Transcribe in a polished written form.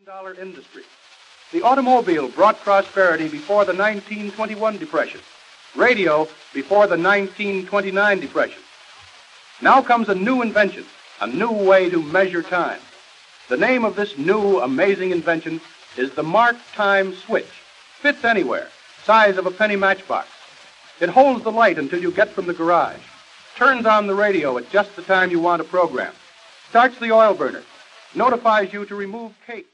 $1 industry. The automobile brought prosperity before the 1921 Depression. Radio before the 1929 Depression. Now comes a new invention, a new way to measure time. The name of this new, amazing invention is the Mark Time Switch. Fits anywhere, size of a penny matchbox. It holds the light until you get from the garage. Turns on the radio at just the time you want a program. Starts the oil burner. Notifies you to remove cake.